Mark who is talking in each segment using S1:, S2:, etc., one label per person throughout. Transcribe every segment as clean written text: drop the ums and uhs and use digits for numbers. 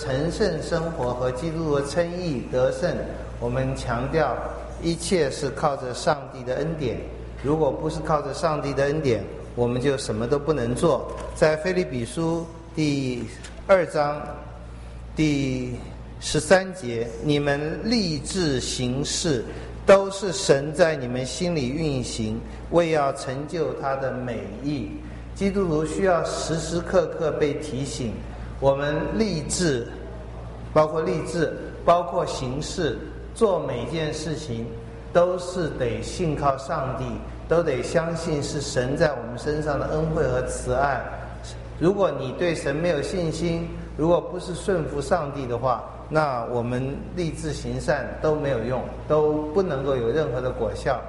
S1: 成圣生活和基督的称义得胜，我们强调一切是靠着上帝的恩典。如果不是靠着上帝的恩典，我们就什么都不能做。在腓立比书第2章第13节，你们立志行事，都是神在你们心里运行，为要成就他的美意。基督徒需要时时刻刻被提醒，我们立志，包括行事，做每件事情都是得信靠上帝，都得相信是神在我们身上的恩惠和慈爱。如果你对神没有信心，如果不是顺服上帝的话，那我们立志行善都没有用，都不能够有任何的果效。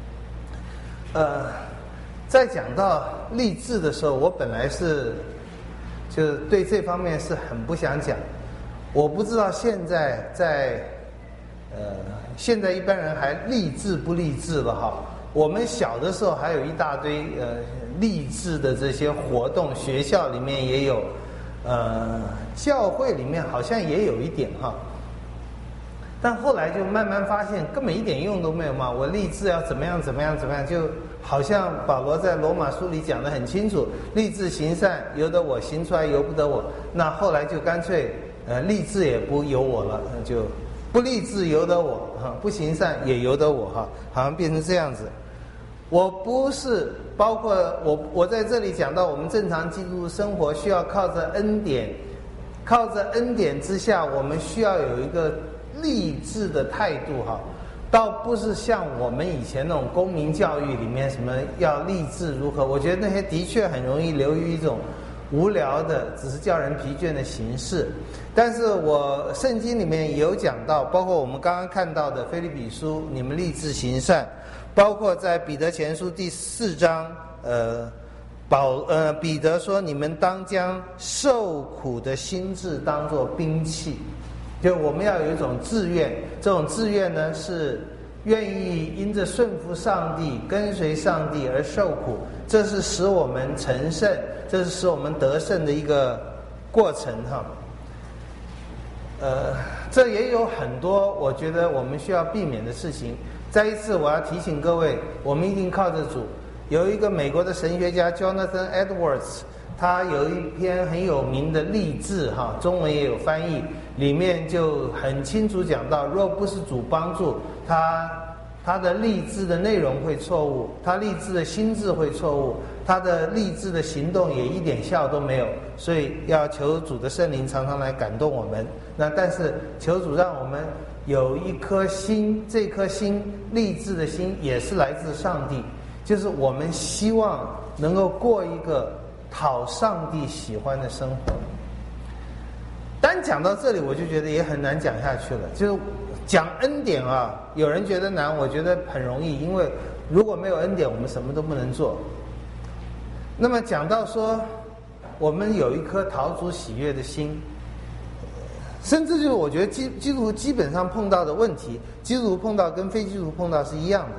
S1: 在讲到立志的时候，我本来就是对这方面是很不想讲。我不知道现在现在一般人还立志不立志了哈。我们小的时候还有一大堆励志的这些活动，学校里面也有，教会里面好像也有一点哈。但后来就慢慢发现根本一点用都没有嘛。我立志要怎么样，就好像保罗在罗马书里讲得很清楚，立志行善由得我，行出来由不得我。那后来就干脆立志也不由我了，就不立志由得我，不行善也由得我哈，好像变成这样子。我不是包括我在这里讲到我们正常基督徒生活需要靠着恩典，靠着恩典之下，我们需要有一个立志的态度哈，倒不是像我们以前那种公民教育里面什么要立志如何，我觉得那些的确很容易流于一种无聊的，只是叫人疲倦的形式。但是我圣经里面也有讲到，包括我们刚刚看到的腓立比书，你们立志行善，包括在彼得前书第4章，彼得说你们当将受苦的心志当作兵器，就我们要有一种志愿，这种志愿呢是愿意因着顺服上帝跟随上帝而受苦，这是使我们成圣，这是使我们得胜的一个过程哈。这也有很多我觉得我们需要避免的事情。再一次我要提醒各位，我们一定靠着主。有一个美国的神学家 Jonathan Edwards， 他有一篇很有名的励志哈，中文也有翻译，里面就很清楚讲到，若不是主帮助他的励志的内容会错误，他励志的心智会错误，他的励志的行动也一点效都没有。所以要求主的圣灵常常来感动我们。那但是求主让我们有一颗心，这颗心励志的心也是来自上帝，就是我们希望能够过一个讨上帝喜欢的生活。单讲到这里我就觉得也很难讲下去了，就是讲恩典啊，有人觉得难，我觉得很容易，因为如果没有恩典我们什么都不能做。那么讲到说我们有一颗讨主喜悦的心，甚至就是我觉得基督徒基本上碰到的问题，基督徒碰到跟非基督徒碰到是一样的。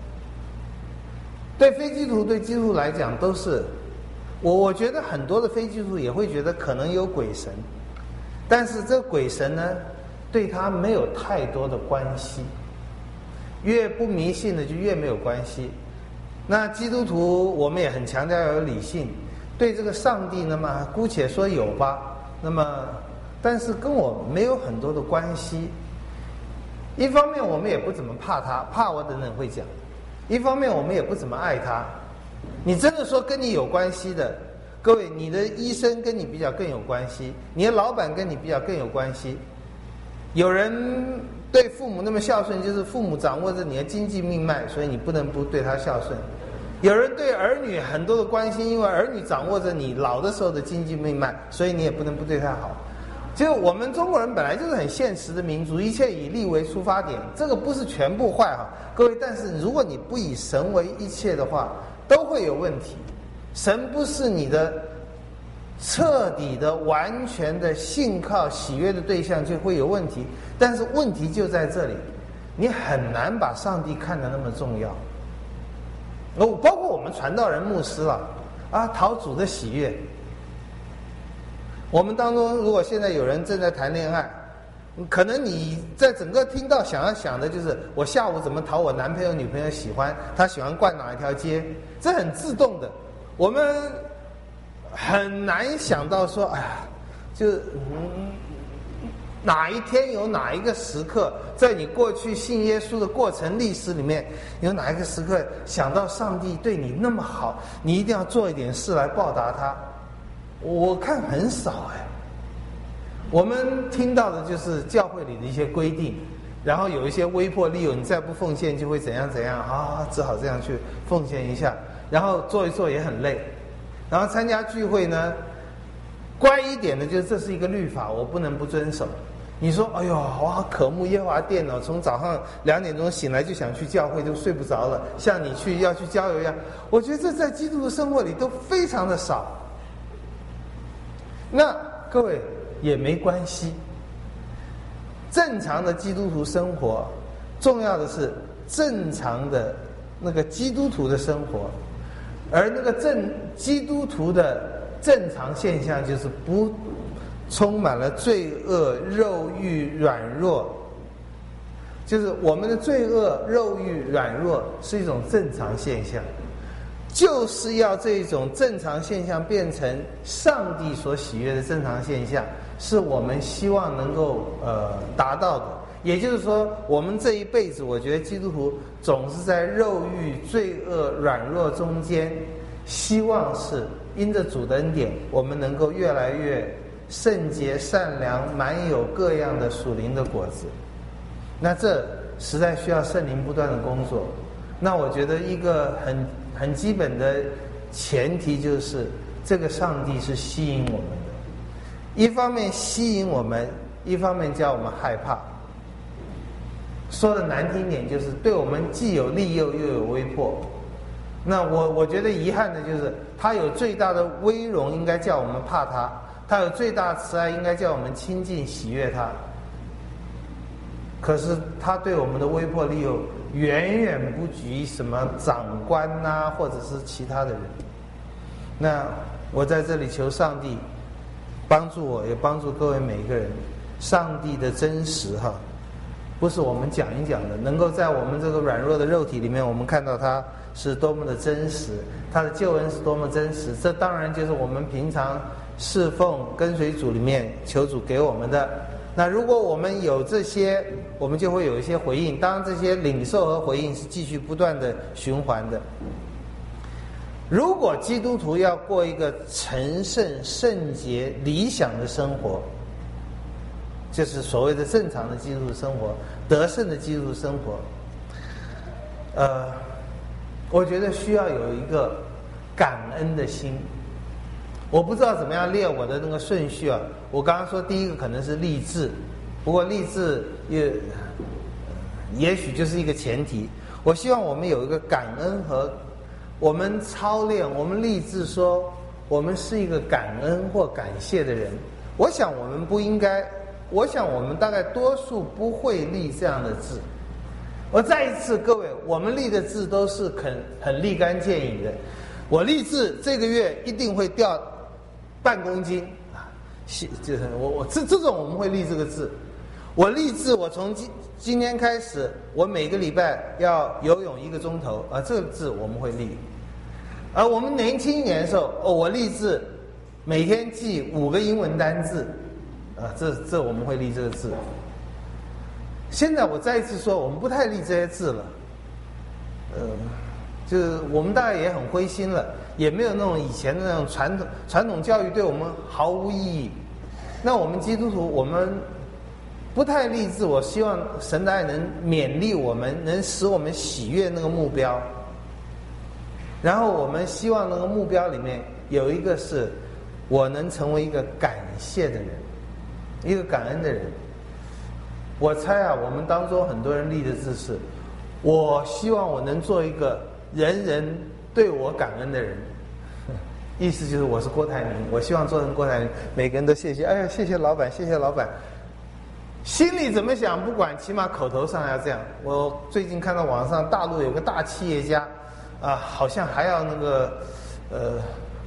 S1: 对非基督徒对基督徒来讲都是，我觉得很多的非基督徒也会觉得可能有鬼神，但是这鬼神呢对他没有太多的关系，越不迷信的就越没有关系。那基督徒我们也很强调要有理性，对这个上帝那么姑且说有吧，那么但是跟我没有很多的关系。一方面我们也不怎么怕他，怕我等等会讲，一方面我们也不怎么爱他。你真的说跟你有关系的，各位，你的医生跟你比较更有关系，你的老板跟你比较更有关系。有人对父母那么孝顺，就是父母掌握着你的经济命脉，所以你不能不对他孝顺。有人对儿女很多的关心，因为儿女掌握着你老的时候的经济命脉，所以你也不能不对他好。就我们中国人本来就是很现实的民族，一切以利为出发点，这个不是全部坏哈，各位。但是如果你不以神为一切的话，都会有问题。神不是你的彻底的完全的信靠喜悦的对象，就会有问题。但是问题就在这里，你很难把上帝看得那么重要。包括我们传道人牧师了啊，讨主的喜悦。 我们当中如果现在有人正在谈恋爱，可能你在整个听到想的就是我下午怎么讨我男朋友女朋友喜欢，他喜欢逛哪一条街，这很自动的，我们很难想到说，哎呀，就是哪一天有哪一个时刻，在你过去信耶稣的过程历史里面，有哪一个时刻想到上帝对你那么好，你一定要做一点事来报答他？我看很少哎。我们听到的就是教会里的一些规定，然后有一些威迫利诱，你再不奉献就会怎样怎样啊，只好这样去奉献一下，然后做一做也很累，然后参加聚会呢，乖一点的就是这是一个律法，我不能不遵守。你说，哎呦，我好渴慕耶和华殿哦，从早上2点钟醒来就想去教会，就睡不着了，像你要去郊游一样。我觉得这在基督徒生活里都非常的少。那各位也没关系，正常的基督徒生活，重要的是正常的那个基督徒的生活，而那个基督徒的正常现象就是不充满了罪恶、肉欲、软弱，就是我们的罪恶、肉欲、软弱是一种正常现象，就是要这种正常现象变成上帝所喜悦的正常现象，是我们希望能够达到的。也就是说，我们这一辈子，我觉得基督徒总是在肉欲、罪恶、软弱中间，希望是因着主的恩典，我们能够越来越圣洁、善良，满有各样的属灵的果子。那这实在需要圣灵不断的工作。那我觉得一个很基本的前提就是，这个上帝是吸引我们的，一方面吸引我们，一方面叫我们害怕。说的难听点，就是对我们既有利诱又有威迫。那我觉得遗憾的就是，他有最大的威荣，应该叫我们怕他；他有最大的慈爱，应该叫我们亲近喜悦他。可是他对我们的威迫利诱，远远不及什么长官啊，或者是其他的人。那我在这里求上帝帮助我，也帮助各位每一个人。上帝的真实不是我们讲一讲的，能够在我们这个软弱的肉体里面，我们看到它是多么的真实，它的救恩是多么真实。这当然就是我们平常侍奉跟随主里面求主给我们的。那如果我们有这些，我们就会有一些回应。当然这些领受和回应是继续不断的循环的。如果基督徒要过一个成圣、圣洁、理想的生活，就是所谓的正常的基督徒生活，得胜的基督徒生活，我觉得需要有一个感恩的心。我不知道怎么样列我的那个顺序啊。我刚刚说第一个可能是立志，不过立志也许就是一个前提。我希望我们有一个感恩和我们操练，我们立志说我们是一个感恩或感谢的人。我想我们不应该，我想我们大概多数不会立这样的志。我再一次，各位，我们立的志都是很立竿见影的。我立志这个月一定会掉半公斤啊，就是这种我们会立这个志。我立志，我从今天开始，我每个礼拜要游泳1个钟头啊，这个志我们会立。而我们年轻一点的时候，我立志每天记5个英文单字啊，这我们会立这个字。现在我再一次说，我们不太立这些字了，就是我们大概也很灰心了，也没有那种以前的那种传统教育对我们毫无意义。那我们基督徒，我们不太立志，我希望神的爱能勉励我们，能使我们喜悦那个目标。然后我们希望那个目标里面有一个是，我能成为一个感谢的人，一个感恩的人。我猜啊，我们当中很多人立的志是，我希望我能做一个人人对我感恩的人。意思就是我是郭台铭，我希望做成郭台铭，每个人都谢谢，哎呀，谢谢老板，谢谢老板。心里怎么想不管，起码口头上要这样。我最近看到网上大陆有个大企业家啊，好像还要那个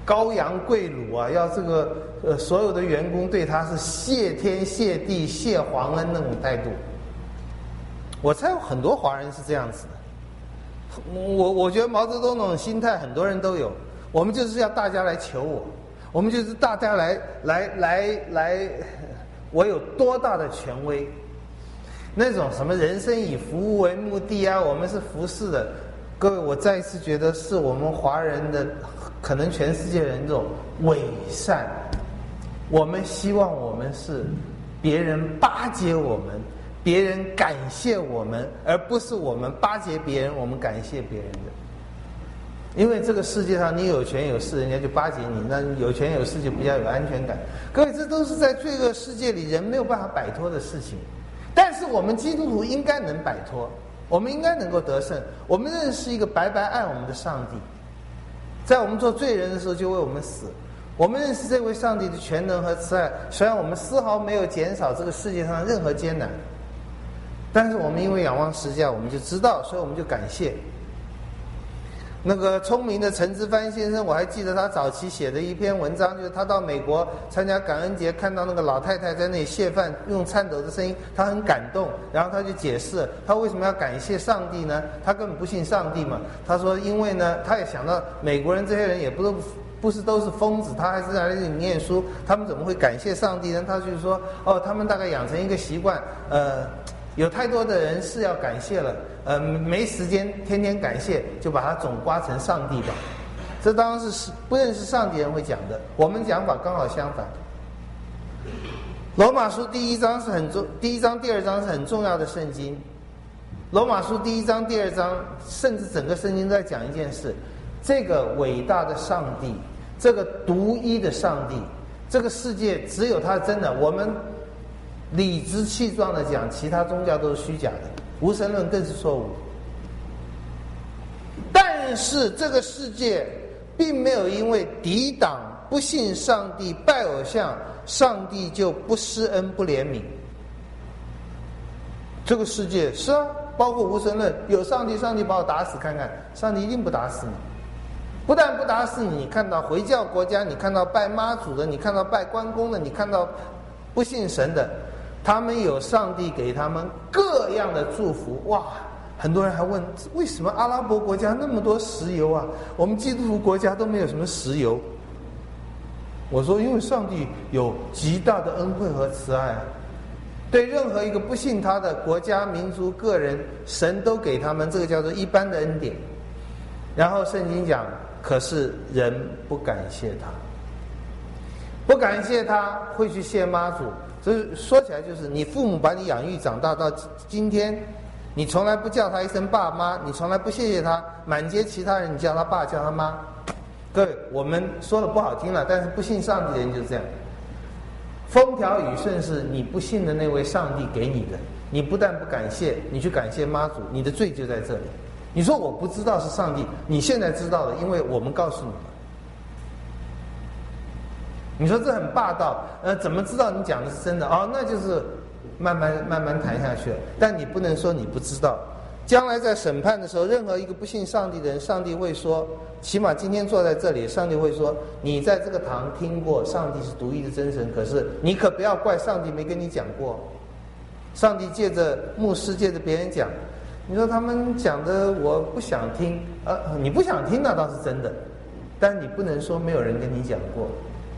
S1: 高扬贵辱啊，要这个所有的员工对他是谢天谢地谢皇恩那种态度。我猜有很多华人是这样子的。我觉得毛泽东那种心态很多人都有。我们就是要大家来求我，我们就是大家来，我有多大的权威？那种什么人生以服务为目的啊，我们是服侍的。各位，我再一次觉得是我们华人的，可能全世界人这种伪善。我们希望我们是别人巴结我们，别人感谢我们，而不是我们巴结别人，我们感谢别人的。因为这个世界上你有权有势，人家就巴结你，那有权有势就比较有安全感。各位，这都是在罪恶世界里人没有办法摆脱的事情。但是我们基督徒应该能摆脱，我们应该能够得胜。我们认识一个白白爱我们的上帝，在我们做罪人的时候就为我们死。我们认识这位上帝的全能和慈爱，虽然我们丝毫没有减少这个世界上任何艰难，但是我们因为仰望十字架，我们就知道，所以我们就感谢。那个聪明的陈之藩先生，我还记得他早期写的一篇文章，就是他到美国参加感恩节，看到那个老太太在那里谢饭，用颤抖的声音，他很感动，然后他就解释他为什么要感谢上帝呢？他根本不信上帝嘛。他说因为呢，他也想到美国人这些人也不是都是疯子，他还是在那里念书，他们怎么会感谢上帝呢？他就是说他们大概养成一个习惯，有太多的人是要感谢了，没时间天天感谢，就把它总刮成上帝吧。这当然是不认识上帝人会讲的，我们讲法刚好相反。罗马书第一章第一章第二章是很重要的圣经。罗马书第一章第二章，甚至整个圣经都在讲一件事：这个伟大的上帝，这个独一的上帝，这个世界只有他真的。我们理直气壮的讲，其他宗教都是虚假的，无神论更是错误。但是这个世界并没有因为抵挡、不信上帝、拜偶像，上帝就不施恩、不怜悯。这个世界是啊，包括无神论，有上帝，上帝把我打死看看，上帝一定不打死你。不但不打死你，你看到回教国家，你看到拜妈祖的，你看到拜关公的，你看到不信神的，他们有上帝给他们各样的祝福。哇，很多人还问，为什么阿拉伯国家那么多石油啊？我们基督徒国家都没有什么石油。我说，因为上帝有极大的恩惠和慈爱啊，对任何一个不信他的国家、民族、个人，神都给他们，这个叫做一般的恩典。然后圣经讲，可是人不感谢他，不感谢他会去谢妈祖。所以说起来就是，你父母把你养育长大到今天，你从来不叫他一声爸妈，你从来不谢谢他，满街其他人你叫他爸叫他妈。各位，我们说的不好听了，但是不信上帝的人就是这样。风调雨顺是你不信的那位上帝给你的，你不但不感谢，你去感谢妈祖，你的罪就在这里。你说我不知道是上帝，你现在知道了，因为我们告诉你了。你说这很霸道，怎么知道你讲的是真的？那就是慢慢谈下去了。但你不能说你不知道，将来在审判的时候，任何一个不信上帝的人，上帝会说，起码今天坐在这里，上帝会说，你在这个堂听过上帝是独一的真神，可是你可不要怪上帝没跟你讲过。上帝借着牧师，借着别人讲，你说他们讲的我不想听，你不想听那倒是真的，但你不能说没有人跟你讲过。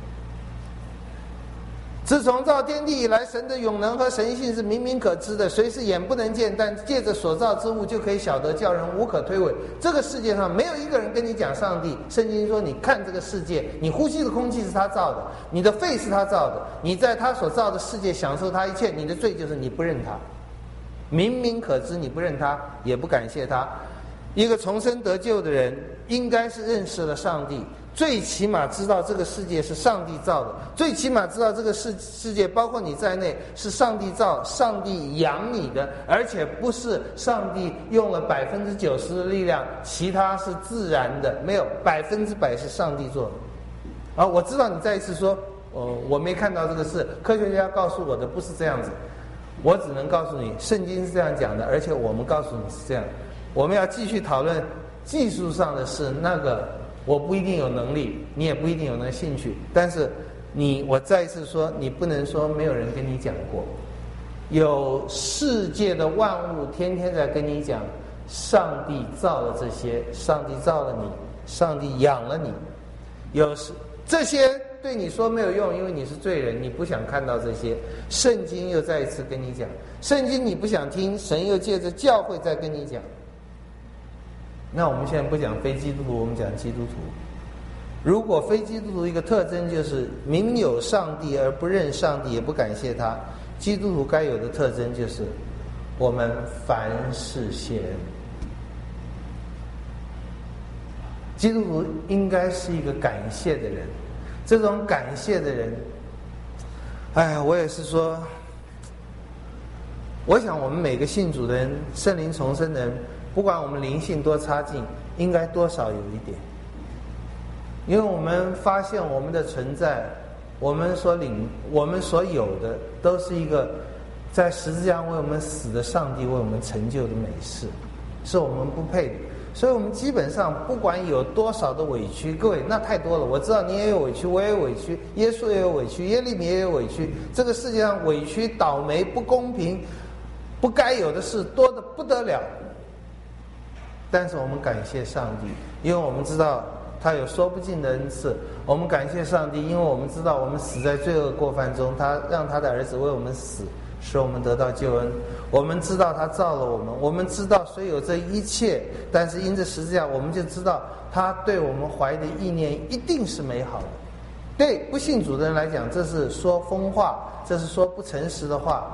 S1: 自从造天地以来，神的永能和神性是明明可知的，谁是眼不能见，但借着所造之物就可以晓得，叫人无可推诿。这个世界上没有一个人跟你讲上帝。圣经说，你看这个世界，你呼吸的空气是他造的，你的肺是他造的，你在他所造的世界享受他一切，你的罪就是你不认他，明明可知，你不认他，也不感谢他。一个重生得救的人应该是认识了上帝，最起码知道这个世界是上帝造的，最起码知道这个世界包括你在内是上帝造，上帝养你的，而且不是上帝用了90%的力量，其他是自然的，没有100%是上帝做的。我知道你再一次说，我没看到这个事，科学家告诉我的不是这样子，我只能告诉你，圣经是这样讲的，而且我们告诉你是这样。我们要继续讨论技术上的事，那个我不一定有能力，你也不一定有那个兴趣，但是我再一次说，你不能说没有人跟你讲过，有世界的万物天天在跟你讲，上帝造了这些，上帝造了你，上帝养了你，这些对你说没有用，因为你是罪人，你不想看到这些。圣经又再一次跟你讲，圣经你不想听，神又借着教会在跟你讲。那我们现在不讲非基督徒，我们讲基督徒。如果非基督徒一个特征就是明有上帝而不认上帝，也不感谢他，基督徒该有的特征就是我们凡事谢恩。基督徒应该是一个感谢的人，这种感谢的人，我也是说，我想我们每个信主的人，圣灵重生的人，不管我们灵性多差劲，应该多少有一点，因为我们发现我们的存在，我们所有的，都是一个在十字架上为我们死的上帝为我们成就的美事，是我们不配的。所以我们基本上不管有多少的委屈，各位那太多了，我知道你也有委屈，我也有委屈，耶稣也有委屈，耶利米也有委屈，这个世界上委屈、倒霉、不公平、不该有的事多得不得了。但是我们感谢上帝，因为我们知道他有说不尽的恩赐。我们感谢上帝，因为我们知道我们死在罪恶过犯中，他让他的儿子为我们死，使我们得到救恩。我们知道他造了我们，我们知道虽有这一切，但是因着十字架，我们就知道他对我们怀的意念一定是美好的。对不信主的人来讲，这是说疯话，这是说不诚实的话。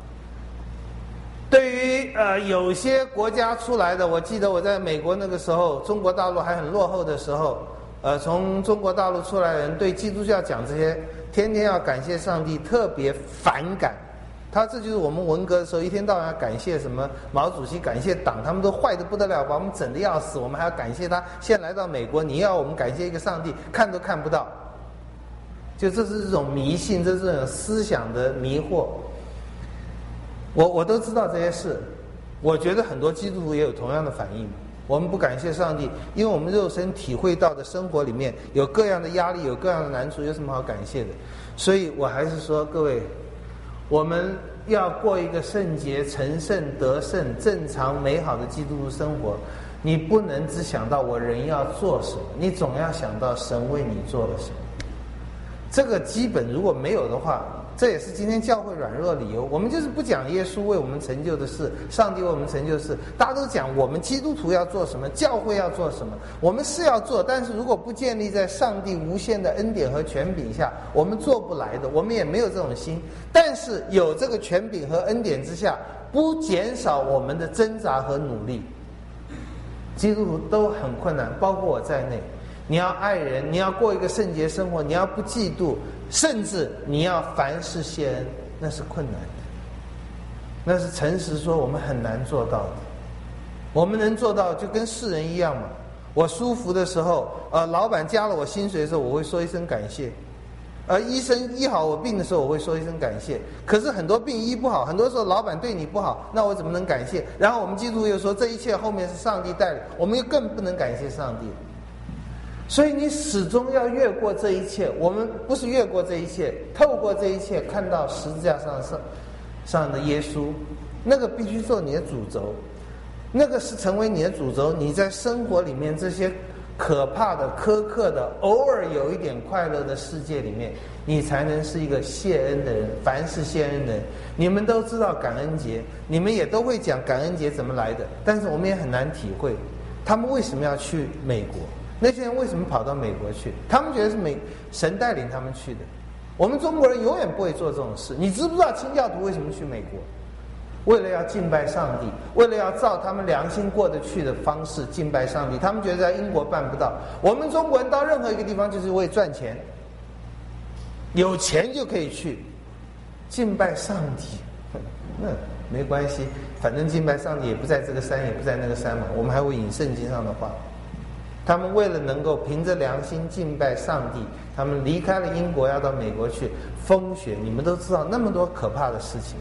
S1: 对于有些国家出来的，我记得我在美国那个时候，中国大陆还很落后的时候，从中国大陆出来的人对基督教讲这些天天要感谢上帝，特别反感。这就是我们文革的时候一天到晚要感谢什么毛主席，感谢党，他们都坏得不得了，把我们整得要死，我们还要感谢他。现在来到美国，你要我们感谢一个上帝，看都看不到。就这是这种迷信，这是这种思想的迷惑。我都知道这些事，我觉得很多基督徒也有同样的反应。我们不感谢上帝，因为我们肉身体会到的生活里面有各样的压力，有各样的难处，有什么好感谢的？所以我还是说，各位，我们要过一个圣洁、成圣、得胜、正常、美好的基督徒生活。你不能只想到我人要做什么，你总要想到神为你做了什么。这个基本如果没有的话，这也是今天教会软弱的理由。我们就是不讲耶稣为我们成就的事，上帝为我们成就的事，大家都讲我们基督徒要做什么，教会要做什么。我们是要做，但是如果不建立在上帝无限的恩典和权柄下，我们做不来的，我们也没有这种心。但是有这个权柄和恩典之下，不减少我们的挣扎和努力。基督徒都很困难，包括我在内。你要爱人，你要过一个圣洁生活，你要不嫉妒，甚至你要凡事谢恩，那是困难的，那是诚实说我们很难做到的。我们能做到就跟世人一样嘛。我舒服的时候，老板加了我薪水的时候，我会说一声感谢。医生医好我病的时候，我会说一声感谢。可是很多病医不好，很多时候老板对你不好，那我怎么能感谢？然后我们基督徒又说这一切后面是上帝带领，我们又更不能感谢上帝。所以你始终要越过这一切，我们不是越过这一切，透过这一切看到十字架上的耶稣，那个必须做你的主轴，那个是成为你的主轴。你在生活里面这些可怕的、苛刻的、偶尔有一点快乐的世界里面，你才能是一个谢恩的人，凡是谢恩的人。你们都知道感恩节，你们也都会讲感恩节怎么来的，但是我们也很难体会他们为什么要去美国。那些人为什么跑到美国去？他们觉得是神带领他们去的。我们中国人永远不会做这种事。你知不知道清教徒为什么去美国？为了要敬拜上帝，为了要照他们良心过得去的方式敬拜上帝。他们觉得在英国办不到。我们中国人到任何一个地方就是为赚钱，有钱就可以去敬拜上帝。那没关系，反正敬拜上帝也不在这个山，也不在那个山嘛。我们还会引圣经上的话。他们为了能够凭着良心敬拜上帝，他们离开了英国，要到美国去风雪。你们都知道那么多可怕的事情。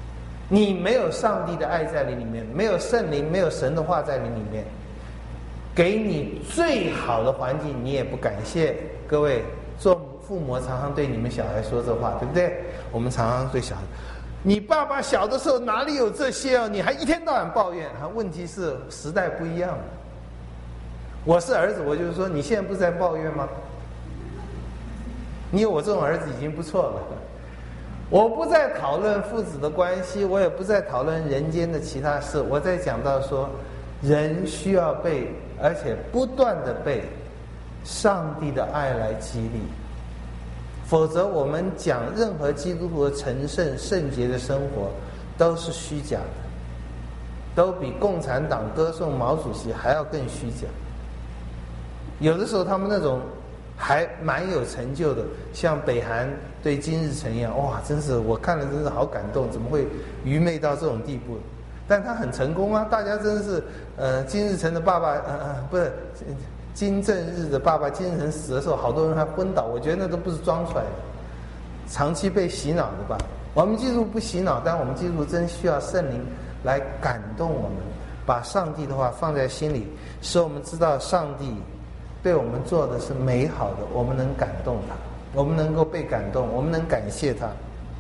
S1: 你没有上帝的爱在你里面，没有圣灵，没有神的话在你里面， 给你最好的环境，你也不感谢。各位做父母常常对你们小孩说这话，对不对？我们常常对小孩，你爸爸小的时候哪里有这些哦？你还一天到晚抱怨。问题是时代不一样了。我是儿子，我就是说，你现在不是在抱怨吗？你有我这种儿子已经不错了。我不再讨论父子的关系，我也不再讨论人间的其他事，我在讲到说，人需要被，而且不断的被上帝的爱来激励，否则我们讲任何基督徒的成圣圣洁的生活都是虚假的，都比共产党歌颂毛主席还要更虚假。有的时候他们那种还蛮有成就的，像北韩对金日成一样，哇，真是我看了真是好感动，怎么会愚昧到这种地步？但他很成功啊，大家真是金日成的爸爸不是金正日的爸爸金日成死的时候，好多人还昏倒，我觉得那都不是装出来的，长期被洗脑的吧。我们基督徒不洗脑，但我们基督徒真需要圣灵来感动我们，把上帝的话放在心里，使我们知道上帝对我们做的是美好的，我们能感动他，我们能够被感动，我们能感谢他。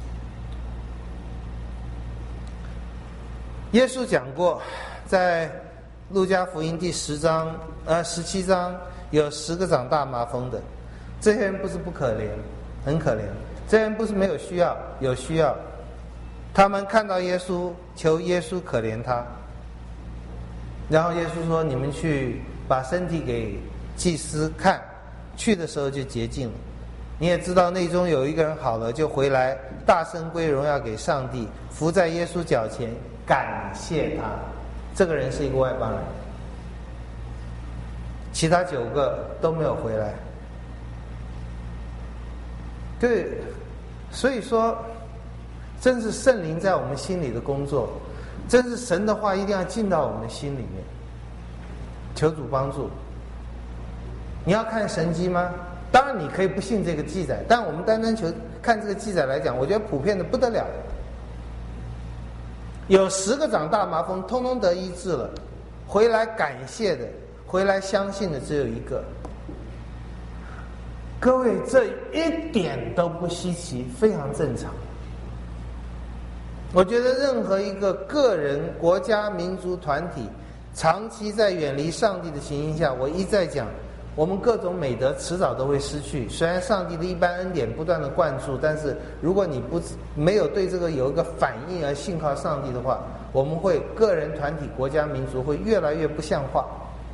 S1: 耶稣讲过，在路加福音第17章有10个长大麻风的，这些人不是不可怜，很可怜，这些人不是没有需要，有需要。他们看到耶稣，求耶稣可怜他，然后耶稣说：“你们去把身体给祭司看，去的时候就洁净了。你也知道内中有一个人好了，就回来大声归荣耀给上帝，伏在耶稣脚前感谢他。这个人是一个外邦人，其他9个都没有回来。对，所以说，真是圣灵在我们心里的工作，真是神的话一定要进到我们的心里面。求主帮助。你要看神迹吗？当然你可以不信这个记载，但我们单单求看这个记载来讲，我觉得普遍的不得了。有10个长大麻风，通通得医治了，回来感谢的，回来相信的只有1个。各位，这一点都不稀奇，非常正常。我觉得任何一个个人、国家、民族、团体，长期在远离上帝的情形下，我一再讲，我们各种美德迟早都会失去。虽然上帝的一般恩典不断的灌注，但是如果你没有对这个有一个反应而信靠上帝的话，我们会个人、团体、国家、民族会越来越不像话。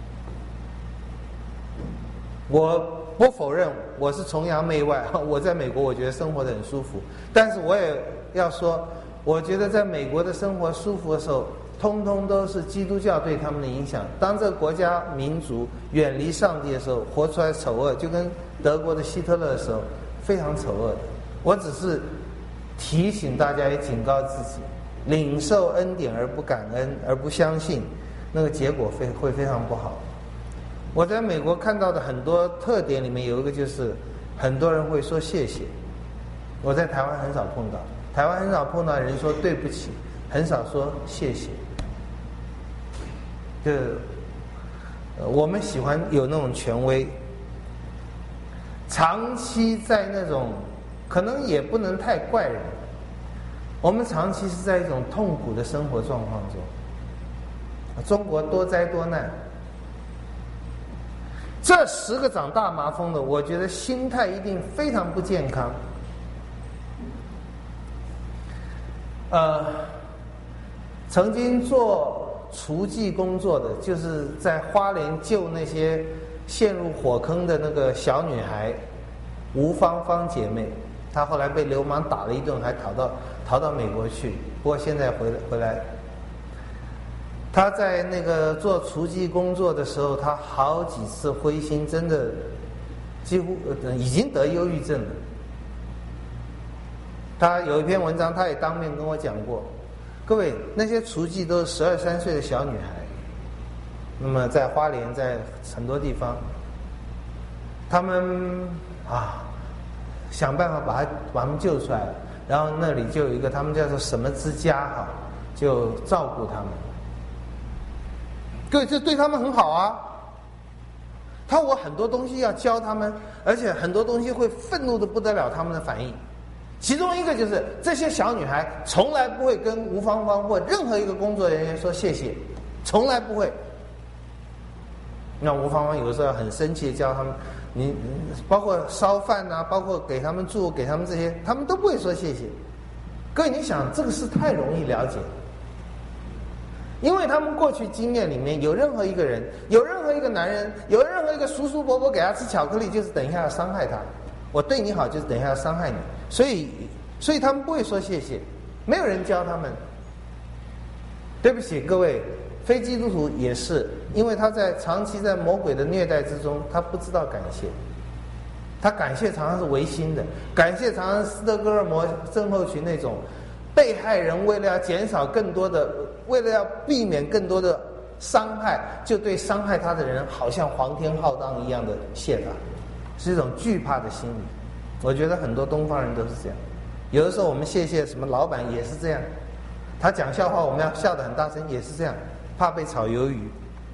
S1: 我不否认我是崇洋媚外，我在美国我觉得生活得很舒服，但是我也要说，我觉得在美国的生活舒服的时候，通通都是基督教对他们的影响。当这个国家民族远离上帝的时候，活出来丑恶，就跟德国的希特勒的时候非常丑恶的。我只是提醒大家，也警告自己，领受恩典而不感恩，而不相信，那个结果会非常不好。我在美国看到的很多特点里面有一个，就是很多人会说谢谢。我在台湾很少碰到，台湾很少碰到人说对不起，很少说谢谢。我们喜欢有那种权威，长期在那种可能也不能太怪人，我们长期是在一种痛苦的生活状况中。中国多灾多难，这10个长大麻风的，我觉得心态一定非常不健康。曾经做厨技工作的，就是在花莲救那些陷入火坑的那个小女孩吴芳芳姐妹，她后来被流氓打了一顿，还逃到美国去，不过现在回来。她在那个做厨技工作的时候，她好几次灰心，真的几乎已经得忧郁症了。她有一篇文章，她也当面跟我讲过，各位，那些厨技都是12、13岁的小女孩，那么在花莲，在很多地方，他们想办法把他们救出来，然后那里就有一个他们叫做什么之家就照顾他们。各位，这对他们很好啊， 我很多东西要教他们，而且很多东西会愤怒的不得了他们的反应。其中一个就是这些小女孩从来不会跟吴芳芳或任何一个工作人员说谢谢，从来不会。那吴芳芳有时候很生气，教他们，你包括烧饭啊，包括给他们住，给他们这些，他们都不会说谢谢。各位，你想这个事太容易了解，因为他们过去经验里面，有任何一个人，有任何一个男人，有任何一个叔叔伯伯给他吃巧克力，就是等一下要伤害他。我对你好，就是等一下要伤害你。所以他们不会说谢谢，没有人教他们。对不起，各位，非基督徒也是，因为他长期在魔鬼的虐待之中，他不知道感谢。他感谢常常是违心的，感谢常常斯德哥尔摩症候群那种被害人为了要减少更多的，为了要避免更多的伤害，就对伤害他的人好像皇天浩荡一样的谢他，是一种惧怕的心理。我觉得很多东方人都是这样，有的时候我们谢什么老板也是这样，他讲笑话我们要笑得很大声也是这样，怕被炒鱿鱼。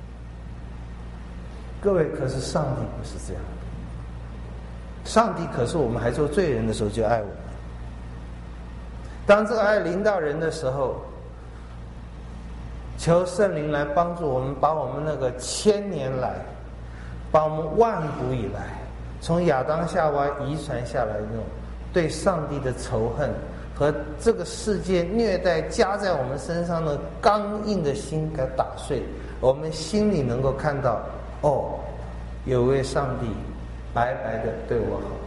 S1: 各位，可是上帝不是这样，上帝可是我们还做罪人的时候就爱我们，当这个爱临到人的时候，求圣灵来帮助我们，把我们那个千年来，把我们万古以来从亚当夏娃遗传下来的那种对上帝的仇恨和这个世界虐待加在我们身上的刚硬的心给打碎，我们心里能够看到，哦，有位上帝白白的对我好。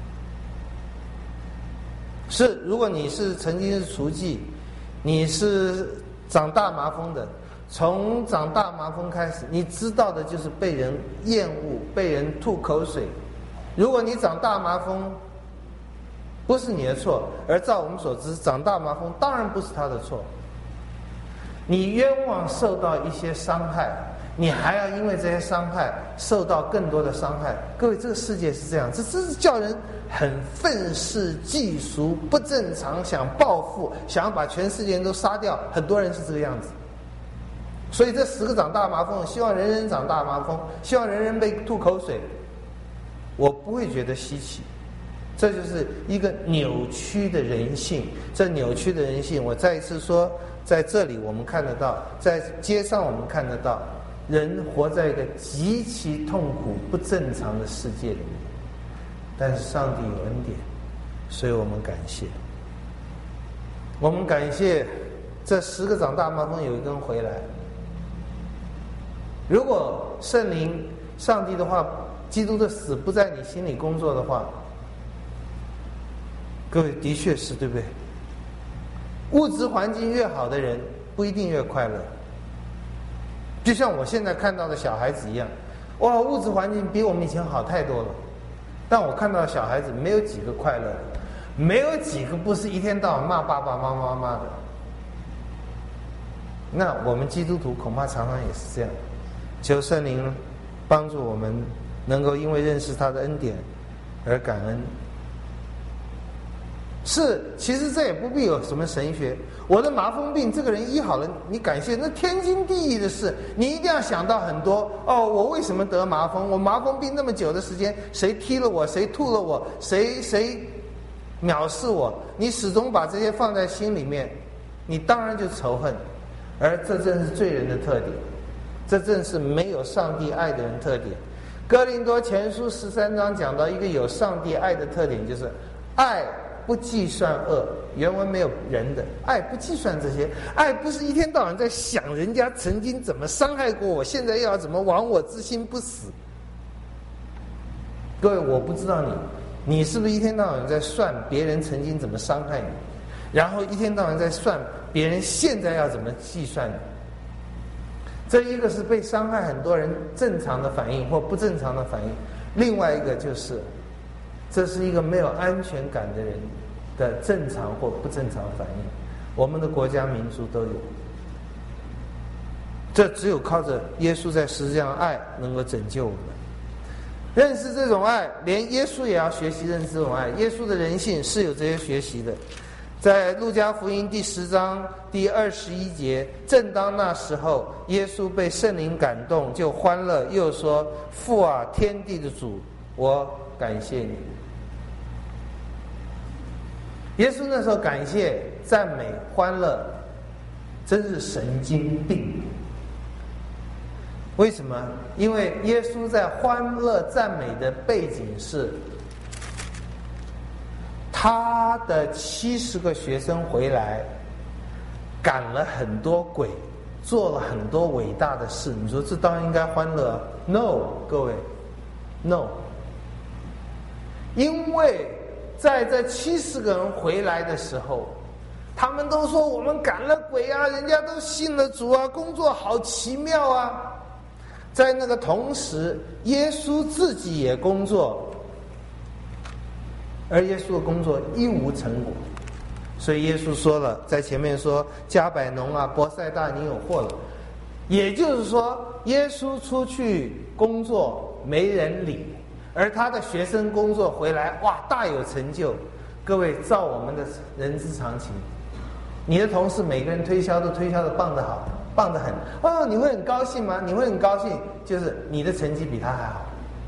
S1: 是，如果你是曾经是厨妓，你是长大麻风的，从长大麻风开始，你知道的就是被人厌恶，被人吐口水。如果你长大麻风不是你的错，而照我们所知，长大麻风当然不是他的错。你冤枉受到一些伤害，你还要因为这些伤害受到更多的伤害。各位，这个世界是这样，这是叫人很愤世嫉俗，不正常，想报复，想要把全世界人都杀掉，很多人是这个样子。所以这10个长大麻风，希望人人长大麻风，希望人人被吐口水，我不会觉得稀奇。这就是一个扭曲的人性。这扭曲的人性，我再一次说，在这里我们看得到，在街上我们看得到，人活在一个极其痛苦不正常的世界里面，但是上帝有恩典，所以我们感谢。我们感谢这10个长大麻风有一根回来。如果圣灵上帝的话，基督的死不在你心里工作的话，各位，的确是，对不对？物质环境越好的人不一定越快乐，就像我现在看到的小孩子一样，哇，物质环境比我们以前好太多了，但我看到的小孩子没有几个快乐的，没有几个不是一天到晚骂爸爸妈妈的。那我们基督徒恐怕常常也是这样。求圣灵帮助我们能够因为认识他的恩典而感恩。是，其实这也不必有什么神学。我的麻风病，这个人医好了，你感谢，那天经地义的事。你一定要想到很多，哦，我为什么得麻风？我麻风病那么久的时间，谁踢了我？谁吐了我？谁藐视我？你始终把这些放在心里面，你当然就仇恨。而这正是罪人的特点，这正是没有上帝爱的人特点。哥林多前书13章讲到一个有上帝爱的特点，就是爱不计算恶。原文没有人的爱，不计算这些。爱不是一天到晚在想人家曾经怎么伤害过我，现在又要怎么亡我之心不死。各位，我不知道你是不是一天到晚在算别人曾经怎么伤害你，然后一天到晚在算别人现在要怎么计算你。这一个是被伤害很多人正常的反应或不正常的反应，另外一个就是这是一个没有安全感的人的正常或不正常反应。我们的国家民族都有，这只有靠着耶稣在十字架上爱能够拯救我们。认识这种爱，连耶稣也要学习认识这种爱。耶稣的人性是有这些学习的。 在路加福音第10章第21节，正当那时候，耶稣被圣灵感动，就欢乐，又说：父啊，天地的主，我感谢你。耶稣那时候感谢、赞美、欢乐，真是神经病。为什么？因为耶稣在欢乐赞美的背景是，他的70个学生回来，赶了很多鬼，做了很多伟大的事。你说这当然应该欢乐啊 ？No， 各位 ，No， 因为在这70个人回来的时候，他们都说我们赶了鬼啊，人家都信了主啊，工作好奇妙啊。在那个同时，耶稣自己也工作，而耶稣的工作一无成果，所以耶稣说了，在前面说加百农啊，伯赛大你有祸了，也就是说，耶稣出去工作没人理，而他的学生工作回来，哇，大有成就。各位，照我们的人之常情，你的同事每个人推销都推销的棒得好，棒得很哦，你会很高兴吗？你会很高兴，就是你的成绩比他还好。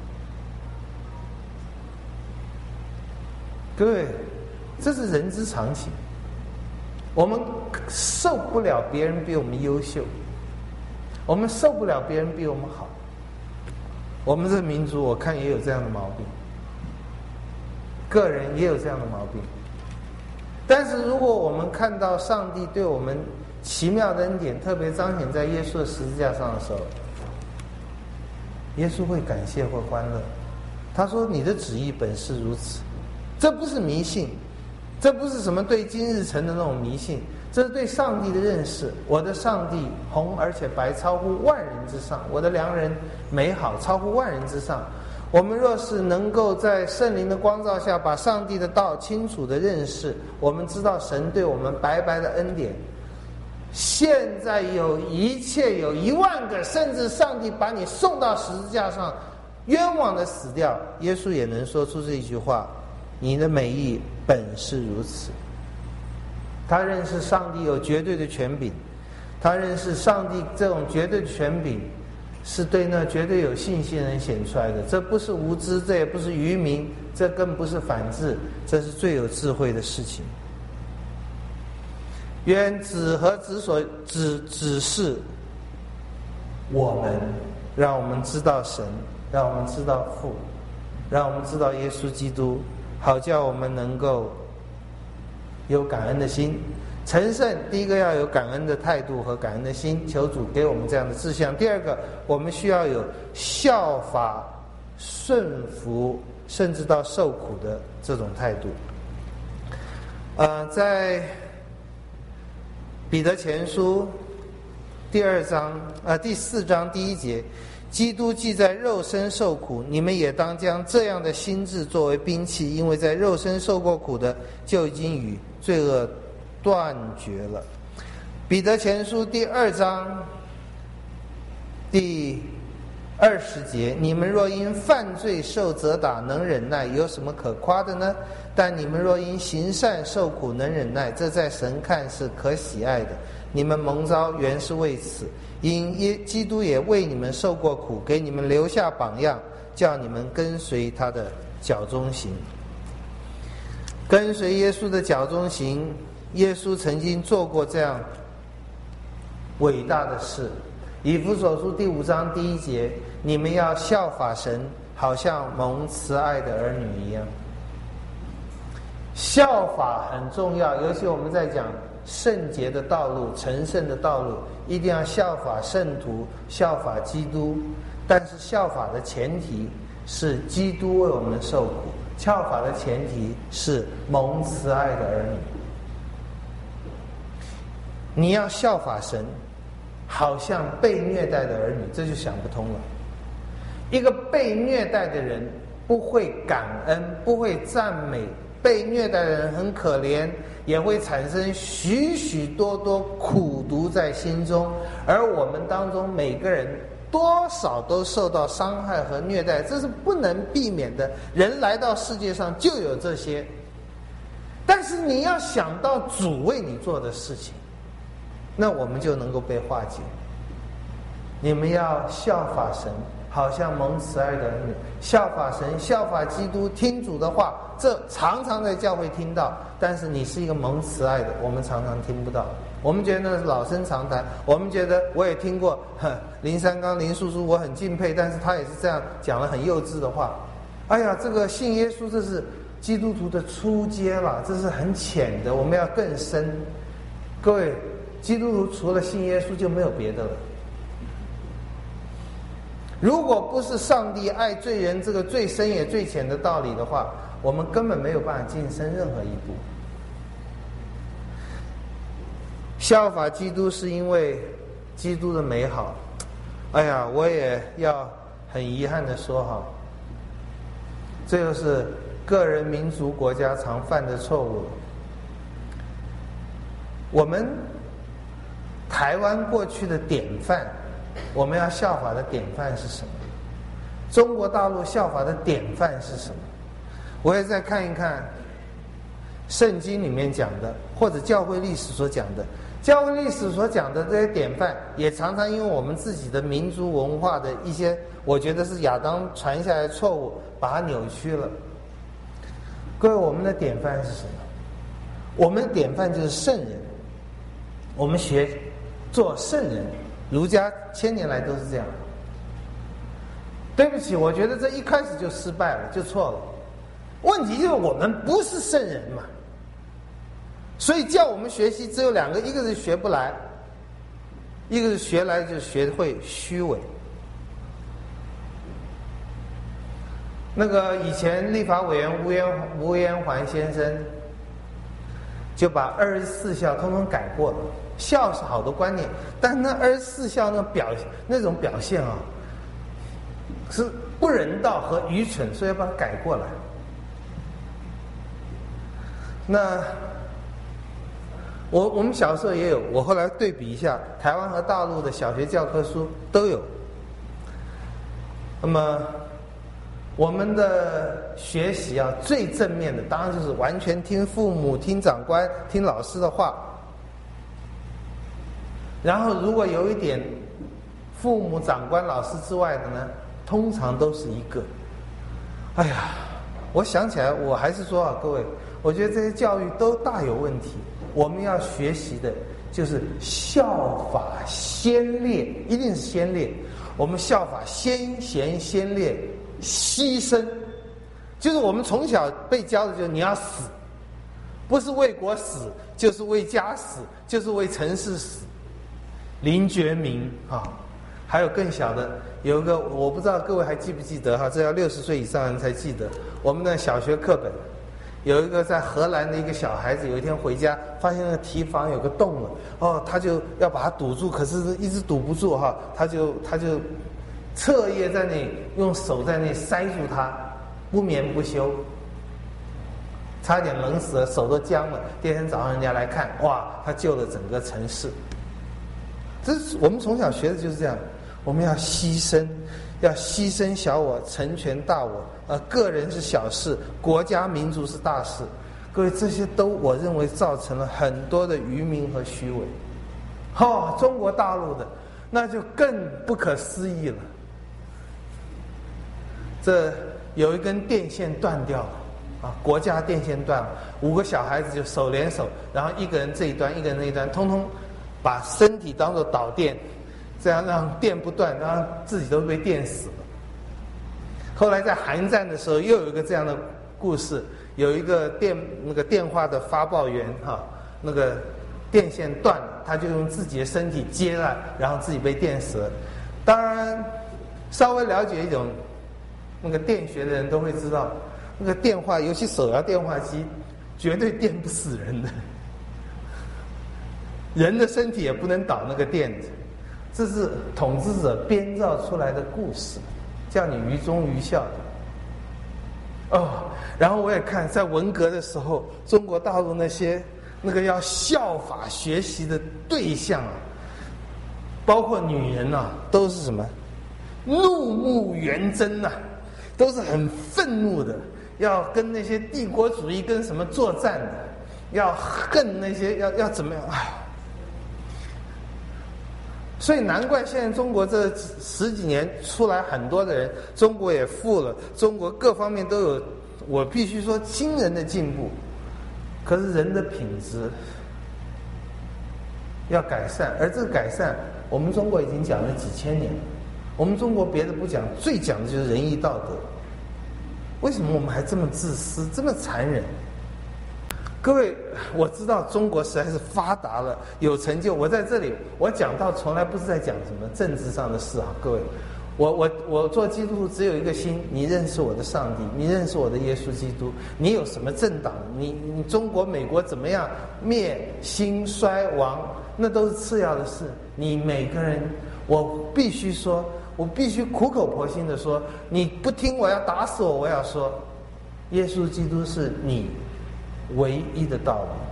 S1: 各位，这是人之常情。我们受不了别人比我们优秀，我们受不了别人比我们好。我们这个民族，我看也有这样的毛病，个人也有这样的毛病。但是如果我们看到上帝对我们奇妙的恩典，特别彰显在耶稣的十字架上的时候，耶稣会感谢，会欢乐。他说：“你的旨意本是如此。”这不是迷信，这不是什么对今日成的那种迷信，这是对上帝的认识。我的上帝红而且白，超乎万人之上；我的良人美好，超乎万人之上。我们若是能够在圣灵的光照下，把上帝的道清楚的认识，我们知道神对我们白白的恩典。现在有一切有10000个，甚至上帝把你送到十字架上，冤枉的死掉，耶稣也能说出这一句话：你的美意本是如此。他认识上帝有绝对的权柄，他认识上帝这种绝对的权柄是对那绝对有信心的人显出来的。这不是无知，这也不是愚民，这更不是反智，这是最有智慧的事情。愿子和子所指示我们，让我们知道神，让我们知道父，让我们知道耶稣基督，好叫我们能够有感恩的心。成圣，第一个要有感恩的态度和感恩的心，求主给我们这样的志向。第二个，我们需要有效法、顺服，甚至到受苦的这种态度。在彼得前书第4章第1节，基督既在肉身受苦，你们也当将这样的心志作为兵器，因为在肉身受过苦的，就已经与罪恶断绝了。彼得前书第2章第20节，你们若因犯罪受责打能忍耐，有什么可夸的呢？但你们若因行善受苦能忍耐，这在神看是可喜爱的。你们蒙召原是为此，因基督也为你们受过苦，给你们留下榜样，叫你们跟随他的脚中行。跟随耶稣的脚中行，耶稣曾经做过这样伟大的事。以弗所书第5章第1节，你们要效法神，好像蒙慈爱的儿女一样。效法很重要，尤其我们在讲圣洁的道路、成圣的道路，一定要效法圣徒，效法基督。但是效法的前提是基督为我们受苦，效法的前提是蒙慈爱的儿女。你要效法神，好像被虐待的儿女，这就想不通了。一个被虐待的人不会感恩，不会赞美，被虐待的人很可怜，也会产生许许多多苦毒在心中。而我们当中每个人多少都受到伤害和虐待，这是不能避免的。人来到世界上就有这些， 但是你要想到主为你做的事情，那我们就能够被化解。你们要效法神，好像蒙慈爱的儿女，效法神，效法基督，听主的话。这常常在教会听到，但是你是一个蒙慈爱的，我们常常听不到。我们觉得那是老生常谈，我们觉得我也听过林三刚林叔叔，我很敬佩，但是他也是这样讲了很幼稚的话。哎呀，这个信耶稣这是基督徒的初阶了，这是很浅的，我们要更深。各位，基督徒除了信耶稣就没有别的了。如果不是上帝爱罪人这个最深也最浅的道理的话，我们根本没有办法晋升任何一步。效法基督是因为基督的美好。哎呀，我也要很遗憾的说哈，这就是个人、民族、国家常犯的错误了。我们台湾过去的典范，我们要效法的典范是什么？中国大陆效法的典范是什么？我也再看一看圣经里面讲的，或者教会历史所讲的。教会历史所讲的这些典范，也常常因为我们自己的民族文化的一些，我觉得是亚当传下来的错误，把它扭曲了。各位，我们的典范是什么？我们的典范就是圣人。我们学做圣人，儒家1000年来都是这样。对不起，我觉得这一开始就失败了，就错了。问题就是我们不是圣人嘛，所以叫我们学习只有2个，一个是学不来，一个是学来就学会虚伪。那个以前立法委员吴渊环先生就把24孝通通改过了。孝是好的观念，但是那24孝那种表现啊，是不人道和愚蠢，所以要把它改过来。那我们小时候也有，我后来对比一下，台湾和大陆的小学教科书都有。那么我们的学习啊，最正面的当然就是完全听父母、听长官、听老师的话。然后如果有一点父母、长官、老师之外的呢，通常都是一个。哎呀，我想起来，我还是说啊，各位，我觉得这些教育都大有问题。我们要学习的就是效法先烈，一定是先烈。我们效法先贤先烈，牺牲，就是我们从小被教的，就是你要死，不是为国死，就是为家死，就是为城市死。林觉民啊，还有更小的，有一个我不知道各位还记不记得哈，这要60岁以上人才记得。我们的小学课本有一个在荷兰的一个小孩子，有一天回家发现那个堤防有个洞了，哦，他就要把它堵住，可是一直堵不住哈，他就彻夜在那里用手在那里塞住它，不眠不休，差点冷死了，手都僵了。第二天早上人家来看，哇，他救了整个城市。这是我们从小学的就是这样，我们要牺牲，要牺牲小我，成全大我。个人是小事，国家民族是大事。各位，这些都我认为造成了很多的愚民和虚伪。中国大陆的那就更不可思议了。这有一根电线断掉了国家电线断了，5个小孩子就手连手，然后一个人这一端，一个人那一端，通通把身体当作导电，这样让电不断，让自己都被电死了。后来在韩战的时候，又有一个这样的故事，有一个电话的发报员那个电线断了，他就用自己的身体接了，然后自己被电死了。当然，稍微了解一种那个电学的人都会知道，那个电话，尤其手摇电话机，绝对电不死人的。人的身体也不能导那个电子，这是统治者编造出来的故事，叫你于忠于孝的。然后我也看，在文革的时候，中国大陆那个要效法学习的对象包括女人都是什么？怒目圆睁都是很愤怒的，要跟那些帝国主义跟什么作战的。 要恨那些要怎么样？哎，所以难怪现在中国这10几年出来很多的人，中国也富了，中国各方面都有，我必须说惊人的进步。可是人的品质要改善，而这个改善，我们中国已经讲了几千年了。我们中国别的不讲，最讲的就是仁义道德。为什么我们还这么自私，这么残忍？各位，我知道中国实在是发达了，有成就。我在这里，我讲到从来不是在讲什么政治上的事啊，各位。我做基督徒只有一个心，你认识我的上帝，你认识我的耶稣基督。你有什么政党，你中国美国怎么样灭兴衰亡，那都是次要的事。你每个人，我必须说，我必须苦口婆心的说，你不听我要打死我，我要说，耶稣基督是你唯一的道理。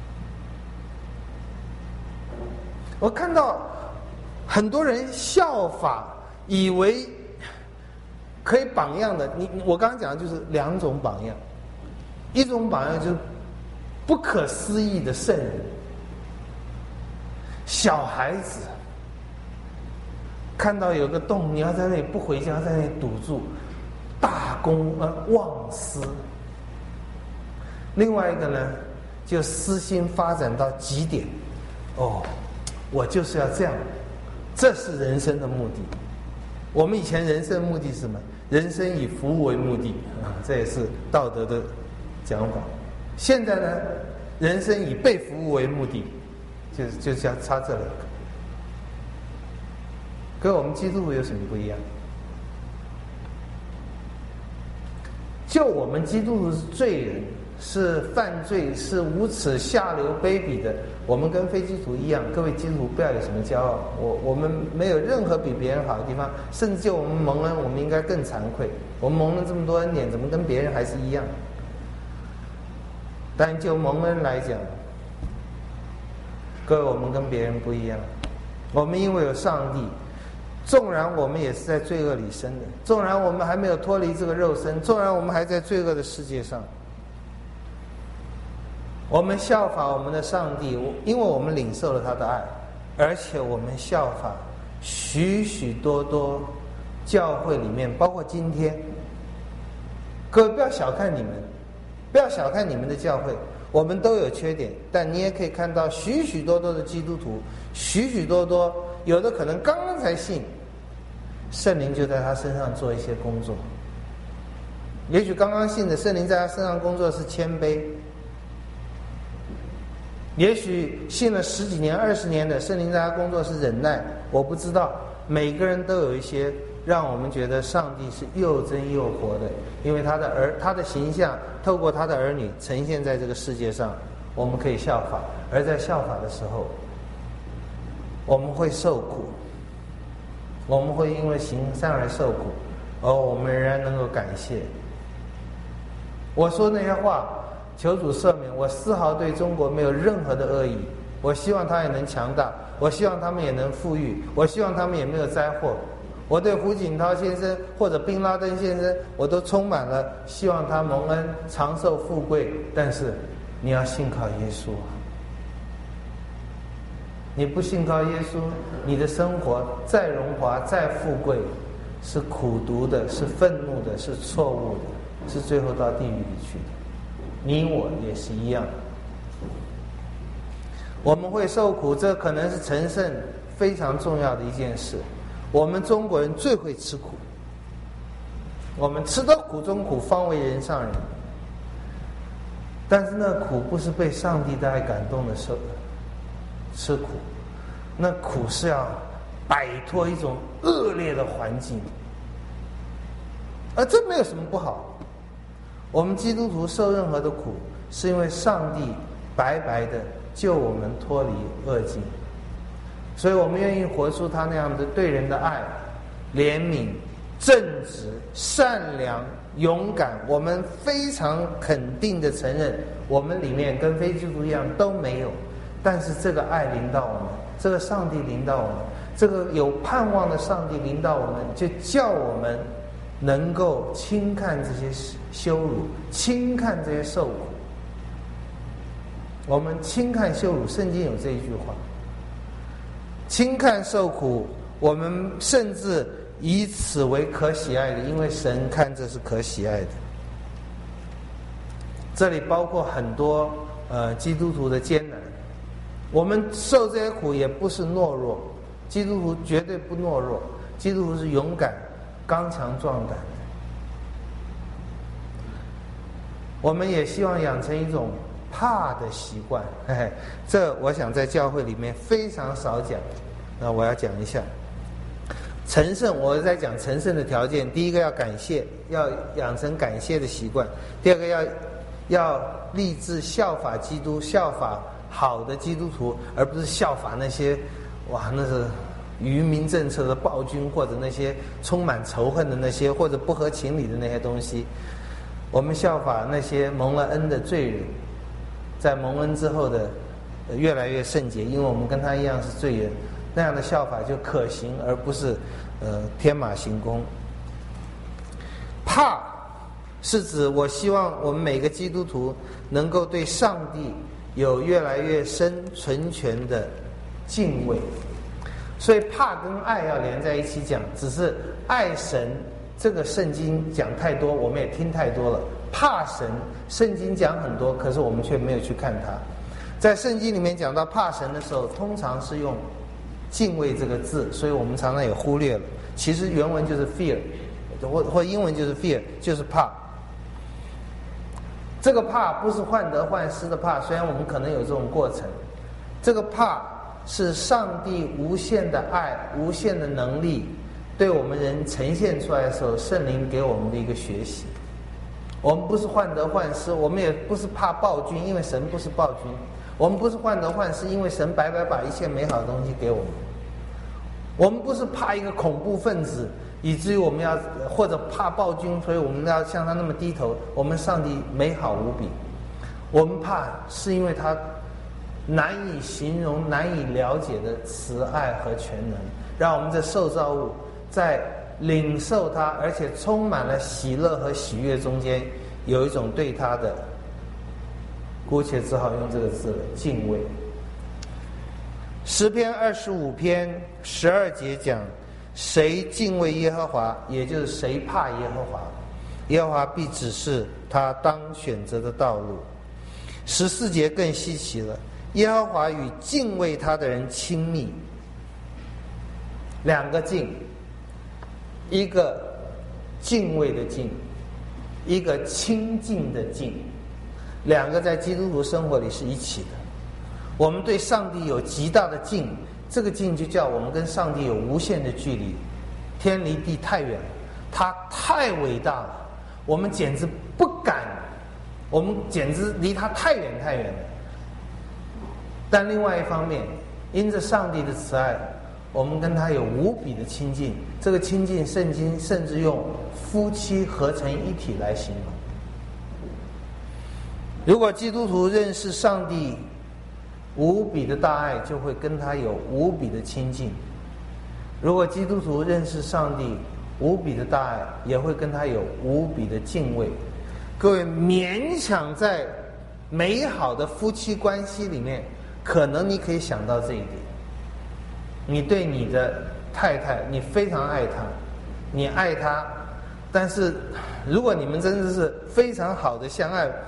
S1: 我看到很多人效法，以为可以榜样的，我刚刚讲的就是2种榜样，一种榜样就是不可思议的圣人，小孩子看到有个洞，你要在那里不回家，在那里堵住，大公忘私。另外一个呢，就私心发展到极点，我就是要这样，这是人生的目的。我们以前人生目的是什么？人生以服务为目的啊，这也是道德的讲法。现在呢，人生以被服务为目的，就差这2个。跟我们基督徒有什么不一样？就我们基督徒是罪人，是犯罪，是无耻下流卑鄙的，我们跟非基督徒一样。各位基督徒不要有什么骄傲，我们没有任何比别人好的地方，甚至就我们蒙恩，我们应该更惭愧。我们蒙了这么多恩典，怎么跟别人还是一样？但就蒙恩来讲，各位我们跟别人不一样，我们因为有上帝。纵然我们也是在罪恶里生的，纵然我们还没有脱离这个肉身，纵然我们还在罪恶的世界上，我们效法我们的上帝，因为我们领受了他的爱，而且我们效法许许多多教会里面，包括今天，各位不要小看你们，不要小看你们的教会，我们都有缺点，但你也可以看到许许多多的基督徒，许许多多，有的可能刚刚才信，圣灵就在他身上做一些工作。也许刚刚信的，圣灵在他身上工作是谦卑；也许信了10几年、20年的，圣灵在他工作是忍耐。我不知道，每个人都有一些让我们觉得上帝是又真又活的，因为他的形象透过他的儿女呈现在这个世界上，我们可以效法。而在效法的时候，我们会受苦，我们会因为行善而受苦，而我们仍然能够感谢。我说那些话，求主赦免，我丝毫对中国没有任何的恶意。我希望他也能强大，我希望他们也能富裕，我希望他们也没有灾祸。我对胡锦涛先生或者宾拉登先生，我都充满了希望他蒙恩长寿富贵。但是你要信靠耶稣，你不信靠耶稣，你的生活再荣华再富贵，是苦毒的，是愤怒的，是错误的，是最后到地狱里去的。你我也是一样，我们会受苦，这可能是成圣非常重要的一件事。我们中国人最会吃苦，我们吃得苦中苦，方为人上人。但是那苦不是被上帝的爱感动的吃苦，那苦是要摆脱一种恶劣的环境，而这没有什么不好。我们基督徒受任何的苦，是因为上帝白白的救我们脱离恶境，所以我们愿意活出他那样的对人的爱、怜悯、正直、善良、勇敢。我们非常肯定的承认，我们里面跟非基督徒一样都没有，但是这个爱临到我们，这个上帝临到我们，这个有盼望的上帝临到我们，就叫我们能够轻看这些羞辱，轻看这些受苦。 我们轻看羞辱，圣经有这一句话。轻看受苦，我们甚至以此为可喜爱的，因为神看这是可喜爱的。这里包括很多基督徒的艰难，我们受这些苦也不是懦弱，基督徒绝对不懦弱，基督徒是勇敢、刚强、壮胆的。我们也希望养成一种怕的习惯，这我想在教会里面非常少讲，那我要讲一下。成圣，我在讲成圣的条件，第一个要感谢，要养成感谢的习惯；第二个要立志效法基督，效法好的基督徒，而不是效法那些那是愚民政策的暴君，或者那些充满仇恨的那些，或者不合情理的那些东西。我们效法那些蒙了恩的罪人，在蒙恩之后的越来越圣洁，因为我们跟他一样是罪人，那样的效法就可行，而不是天马行空。怕是指我希望我们每个基督徒能够对上帝有越来越深纯全的敬畏，所以怕跟爱要连在一起讲，只是爱神这个圣经讲太多，我们也听太多了。怕神，圣经讲很多，可是我们却没有去看它。在圣经里面讲到怕神的时候，通常是用敬畏这个字，所以我们常常也忽略了。其实原文就是 fear， 或英文就是 fear， 就是怕。这个怕不是患得患失的怕，虽然我们可能有这种过程，这个怕是上帝无限的爱、无限的能力对我们人呈现出来的时候，圣灵给我们的一个学习。我们不是患得患失，我们也不是怕暴君，因为神不是暴君。我们不是患得患失，因为神白白把一切美好的东西给我们。我们不是怕一个恐怖分子，以至于我们要或者怕暴君，所以我们要向他那么低头。我们上帝美好无比，我们怕是因为他难以形容、难以了解的慈爱和全能，让我们这受造物在领受他，而且充满了喜乐和喜悦中间，有一种对他的，姑且只好用这个字了，敬畏。诗篇25篇12节讲，谁敬畏耶和华，也就是谁怕耶和华，耶和华必指示他当选择的道路。14节更稀奇了，耶和华与敬畏他的人亲密。两个敬，一个敬畏的敬，一个亲近的敬，两个在基督徒生活里是一起的。我们对上帝有极大的敬，这个敬就叫我们跟上帝有无限的距离，天离地太远了，他太伟大了，我们简直不敢，我们简直离他太远太远了。但另外一方面，因着上帝的慈爱，我们跟他有无比的亲近，这个亲近圣经甚至用夫妻合成一体来形容。如果基督徒认识上帝无比的大爱，就会跟他有无比的亲近；如果基督徒认识上帝无比的大爱，也会跟他有无比的敬畏。各位，勉强在美好的夫妻关系里面，可能你可以想到这一点。你对你的太太，你非常爱她，你爱她，但是如果你们真的是非常好的相爱，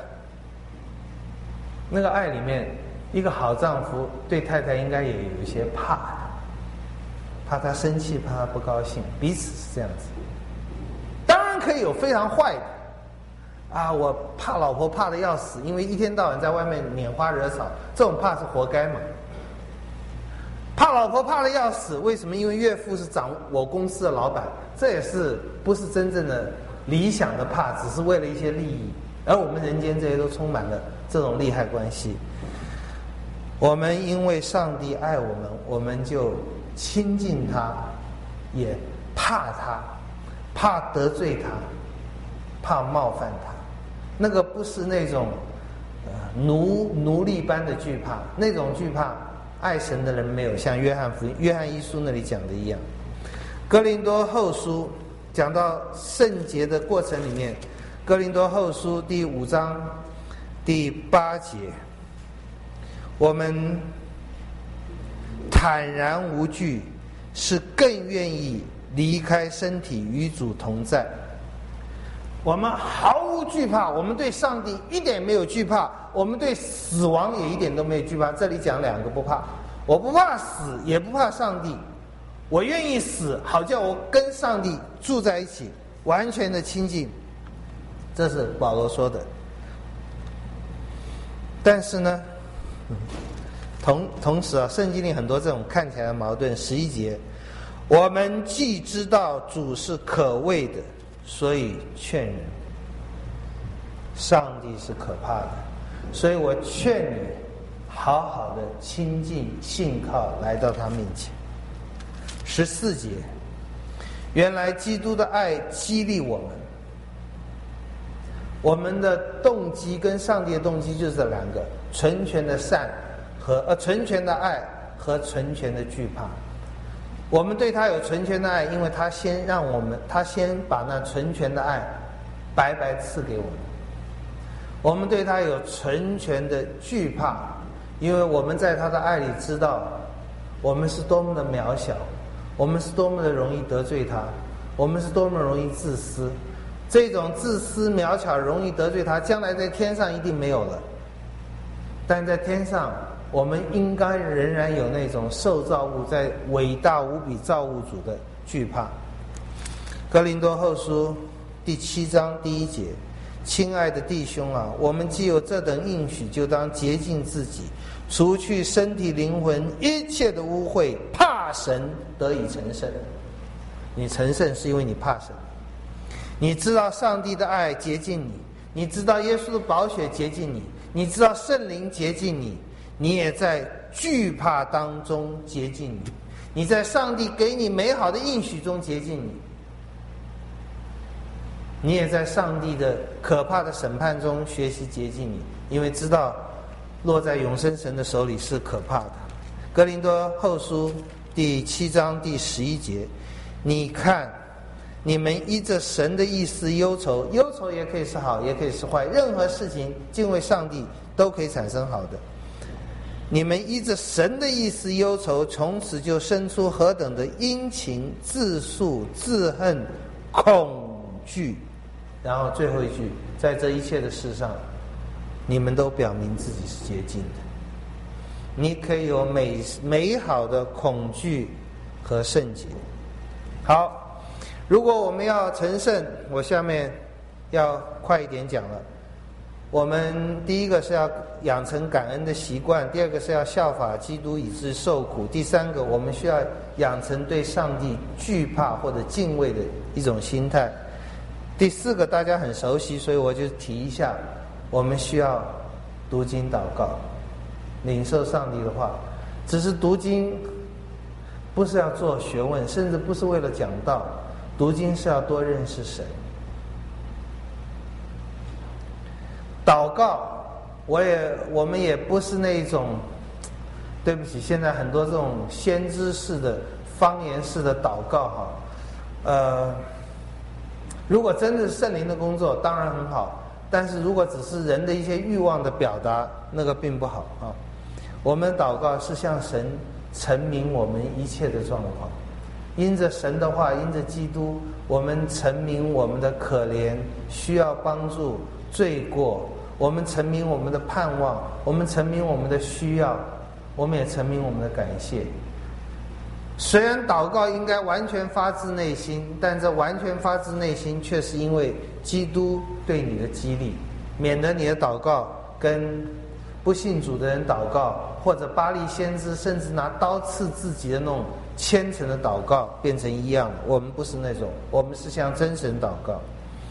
S1: 那个爱里面，一个好丈夫对太太应该也有一些怕她生气，怕她不高兴，彼此是这样子。当然可以有非常坏的，我怕老婆怕得要死，因为一天到晚在外面拈花惹草，这种怕是活该嘛。怕老婆怕得要死，为什么？因为岳父是掌我公司的老板，这也是不是真正的理想的怕，只是为了一些利益。而我们人间这些都充满了这种利害关系。我们因为上帝爱我们，我们就亲近他，也怕他，怕得罪他，怕冒犯他。那个不是那种奴隶般的惧怕，那种惧怕爱神的人没有，像约翰一书那里讲的一样。哥林多后书讲到圣洁的过程里面，哥林多后书第5章第8节， 我们坦然无惧，是更愿意离开身体与主同在。我们毫无惧怕，我们对上帝一点没有惧怕，我们对死亡也一点都没有惧怕。这里讲两个不怕，我不怕死，也不怕上帝。我愿意死，好叫我跟上帝住在一起，完全的亲近。这是保罗说的。但是呢，同时啊，圣经里很多这种看起来的矛盾。11节，我们既知道主是可畏的，所以劝人。上帝是可怕的，所以我劝你好好的亲近信靠，来到他面前。14节，原来基督的爱激励我们。我们的动机跟上帝的动机就是这两个：纯全的善和纯全的爱和纯全的惧怕。我们对他有纯全的爱，因为他先把那纯全的爱白白赐给我们。我们对他有纯全的惧怕，因为我们在他的爱里知道我们是多么的渺小，我们是多么的容易得罪他，我们是多么容易自私。这种自私渺小容易得罪他，将来在天上一定没有了。但在天上，我们应该仍然有那种受造物在伟大无比造物主的惧怕。哥林多后书第7章第1节，亲爱的弟兄啊，我们既有这等应许，就当洁净自己，除去身体灵魂一切的污秽，怕神，得以成圣。你成圣是因为你怕神，你知道上帝的爱洁净你，你知道耶稣的宝血洁净你，你知道圣灵洁净你，你也在惧怕当中洁净你，你在上帝给你美好的应许中洁净你，你也在上帝的可怕的审判中学习洁净你，因为知道落在永生神的手里是可怕的。哥林多后书第7章第11节，你看你们依着神的意思忧愁，忧愁也可以是好，也可以是坏，任何事情敬畏上帝都可以产生好的。你们依着神的意思忧愁，从此就生出何等的殷勤、自诉、自恨、恐惧。然后最后一句，在这一切的事上，你们都表明自己是洁净的。你可以有美好的恐惧和圣洁。好，如果我们要成圣，我下面要快一点讲了。我们第一个是要养成感恩的习惯，第二个是要效法基督以致受苦，第三个我们需要养成对上帝惧怕或者敬畏的一种心态，第四个大家很熟悉，所以我就提一下，我们需要读经祷告，领受上帝的话。只是读经不是要做学问，甚至不是为了讲道，读经是要多认识神。祷告，我们也不是那种，对不起，现在很多这种先知式的方言式的祷告哈，如果真的是圣灵的工作，当然很好，但是如果只是人的一些欲望的表达，那个并不好啊。我们祷告是向神陈明我们一切的状况，因着神的话，因着基督，我们陈明我们的可怜，需要帮助，罪过，我们陈明我们的盼望，我们陈明我们的需要，我们也陈明我们的感谢。虽然祷告应该完全发自内心，但这完全发自内心却是因为基督对你的激励，免得你的祷告跟不信主的人祷告，或者巴力先知甚至拿刀刺自己的那种虔诚的祷告变成一样。我们不是那种，我们是向真神祷告。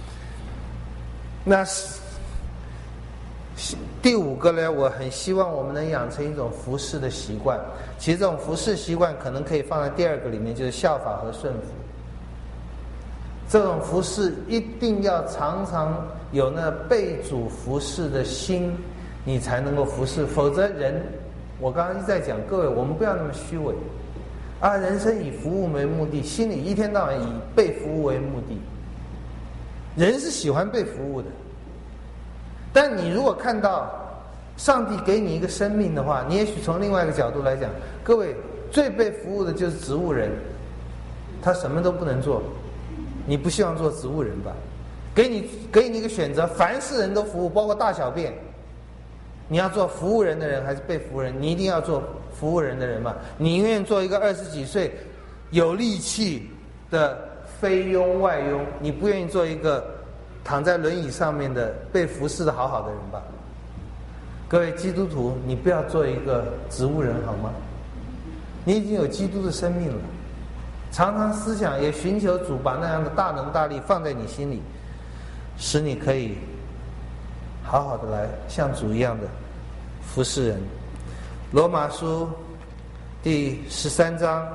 S1: 那第五个呢，我很希望我们能养成一种服侍的习惯。其实这种服侍习惯可能可以放在第二个里面，就是效法和顺服。这种服侍一定要常常有那被主服侍的心，你才能够服侍。否则人，我刚刚一直在讲，各位我们不要那么虚伪啊！人生以服务为目的，心里一天到晚以被服务为目的。人是喜欢被服务的，但你如果看到上帝给你一个生命的话，你也许从另外一个角度来讲，各位最被服务的就是植物人，他什么都不能做，你不希望做植物人吧？给你一个选择，凡是人都服务，包括大小便。你要做服务人的人还是被服务人？你一定要做服务人的人嘛？你宁愿做一个20几岁有力气的非庸外庸，你不愿意做一个躺在轮椅上面的被服侍的好好的人吧？各位基督徒，你不要做一个植物人好吗？你已经有基督的生命了，常常思想也寻求主把那样的大能大力放在你心里，使你可以好好的来像主一样的服侍人。罗马书第13章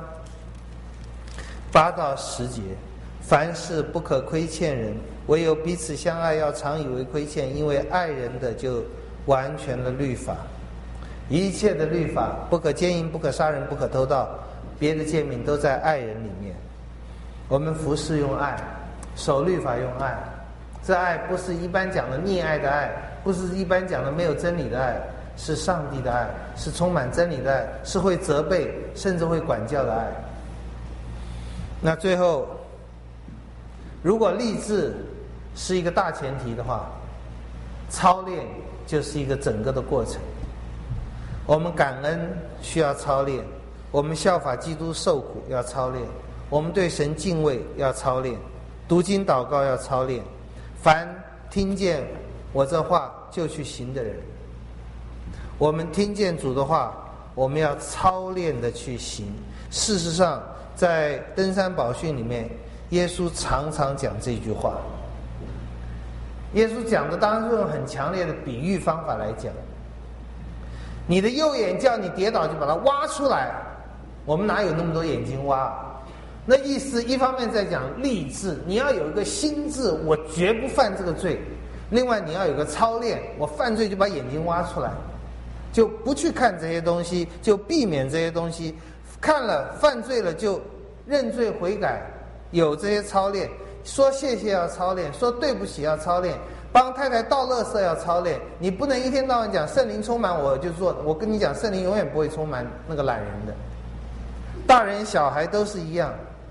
S1: 8到10节，凡事不可亏欠人，唯有彼此相爱，要常以为亏欠，因为爱人的就完全了律法。一切的律法，不可奸淫，不可杀人，不可偷盗，别的诫命都在爱人里面。我们服侍用爱，守律法用爱，这爱不是一般讲的溺爱的爱，不是一般讲的没有真理的爱，是上帝的爱，是充满真理的爱，是会责备甚至会管教的爱。那最后，如果立志是一个大前提的话，操练就是一个整个的过程。我们感恩需要操练，我们效法基督受苦要操练，我们对神敬畏要操练，读经祷告要操练。凡听见我这话就去行的人，我们听见主的话，我们要操练的去行。事实上，在登山宝训里面，耶稣常常讲这句话。耶稣讲的当然是用很强烈的比喻方法来讲。你的右眼叫你跌倒，就把它挖出来。我们哪有那么多眼睛挖？那意思一方面在讲立志，你要有一个心志，我绝不犯这个罪。另外你要有个操练，我犯罪就把眼睛挖出来，就不去看这些东西，就避免这些东西。看了犯罪了就认罪悔改，有这些操练。说谢谢要操练，说对不起要操练，帮太太倒垃圾要操练。你不能一天到晚讲圣灵充满我就做，我跟你讲，圣灵永远不会充满那个懒人的。大人小孩都是一样。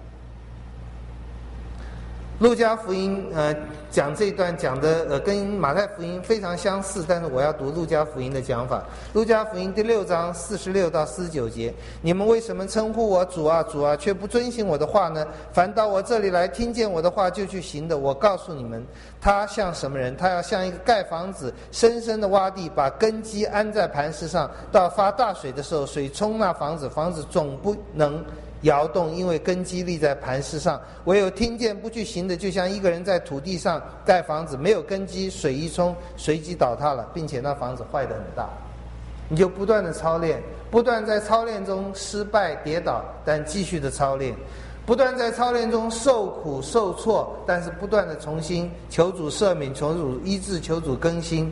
S1: 路加福音讲这一段讲的跟马太福音非常相似，但是我要读路加福音的讲法。路加福音第6章46到49节，你们为什么称呼我主啊主啊，却不遵行我的话呢？凡到我这里来听见我的话就去行的，我告诉你们，他像什么人？他要像一个盖房子，深深的挖地，把根基安在磐石上，到发大水的时候，水冲那房子，房子总不能摇动，因为根基立在磐石上。唯有听见不去行的，就像一个人在土地上盖房子，没有根基，水一冲，随即倒塌了，并且那房子坏得很大。你就不断的操练，不断在操练中失败跌倒，但继续的操练，不断在操练中受苦受挫，但是不断的重新求主赦免，求主医治，求主更新。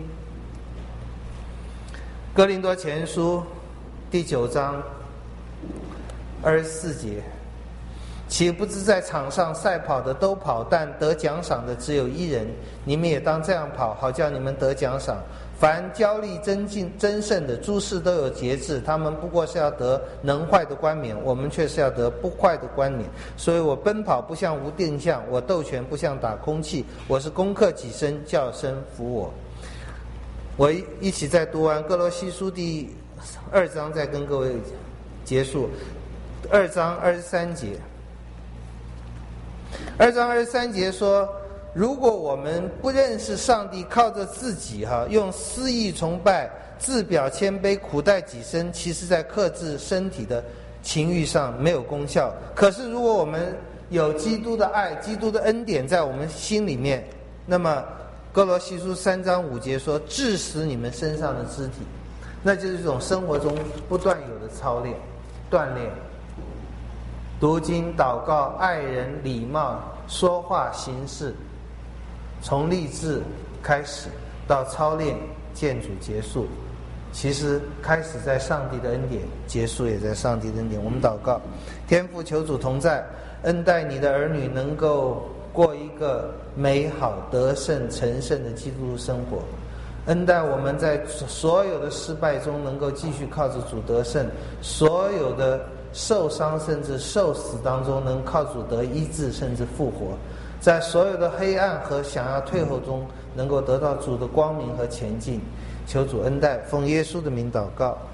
S1: 哥林多前书第9章24节，岂不知在场上赛跑的都跑，但得奖赏的只有一人？你们也当这样跑，好叫你们得奖赏。凡交力争胜的，诸事都有节制，他们不过是要得能坏的冠冕，我们却是要得不坏的冠冕。所以我奔跑不像无定向，我斗拳不像打空气，我是攻克己身，叫身服我。我一起再读完哥罗西书第2章，再跟各位结束。2章23节，2章23节说，如果我们不认识上帝，靠着自己用私意崇拜，自表谦卑，苦待己身，其实在克制身体的情欲上没有功效。可是如果我们有基督的爱，基督的恩典在我们心里面，那么哥罗西书3章5节说，治死你们身上的肢体，那就是一种生活中不断有的操练锻炼。读经祷告爱人礼貌说话行事，从立志开始到操练见主结束，其实开始在上帝的恩典，结束也在上帝的恩典。我们祷告，天父，求主同在，恩待你的儿女能够过一个美好得胜成圣的基督徒生活， 恩待我们在所有的失败中能够继续靠着主得胜，所有的受伤甚至受死当中能靠主得医治甚至复活，在所有的黑暗和想要退后中能够得到主的光明和前进。求主恩待，奉耶稣的名祷告。